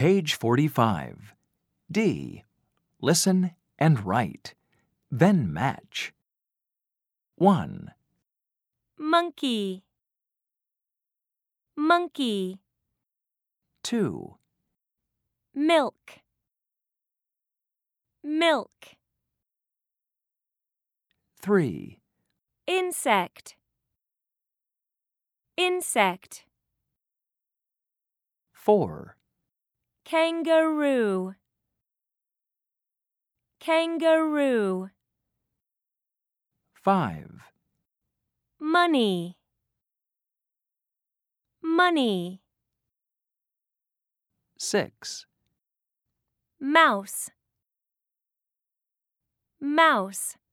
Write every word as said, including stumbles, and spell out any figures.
Page forty-five. D. Listen and write. Then match. one. Monkey, monkey. two. Milk, milk. three. Insect, insect. four. Kangaroo, kangaroo. five. Money, money. six. Mouse, mouse.